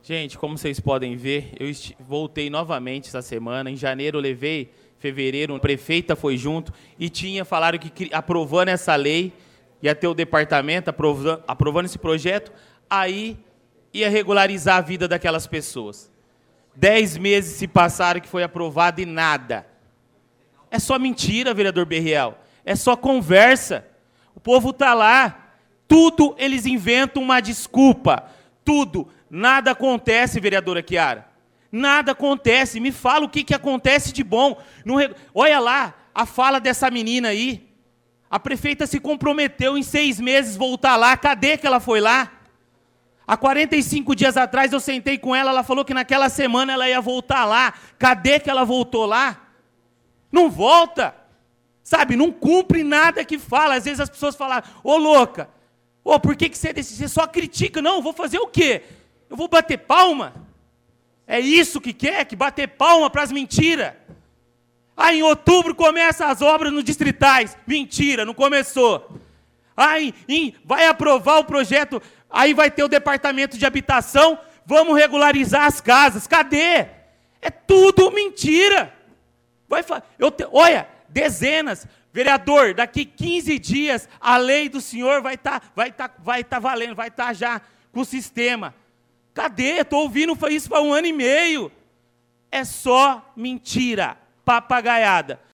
Gente, como vocês podem ver, eu voltei novamente essa semana. Em janeiro eu levei, fevereiro a prefeita foi junto e falaram que aprovando essa lei, ia ter o departamento aprovando esse projeto, aí ia regularizar a vida daquelas pessoas. 10 meses se passaram que foi aprovado e nada. É só mentira, vereador Berriel. É só conversa. O povo está lá. Tudo eles inventam uma desculpa. Tudo. Nada acontece, vereadora Chiara. Nada acontece. Me fala o que acontece de bom. Olha lá a fala dessa menina aí. A prefeita se comprometeu em 6 meses voltar lá. Cadê que ela foi lá? Há 45 dias atrás eu sentei com ela, ela falou que naquela semana ela ia voltar lá. Cadê que ela voltou lá? Não volta. Sabe, não cumpre nada que fala. Às vezes as pessoas falam, ô louca, ô, por que você só critica? Não, vou fazer o quê? Eu vou bater palma? É isso que quer? Que bater palma para as mentiras? Em outubro começam as obras nos distritais. Mentira, não começou. Vai aprovar o projeto, aí vai ter o departamento de habitação, vamos regularizar as casas. Cadê? É tudo mentira. Olha, dezenas. Vereador, daqui 15 dias, a lei do senhor vai tá valendo, vai estar já com o sistema. Cadê? Estou ouvindo isso há 1 ano e meio. É só mentira, papagaiada.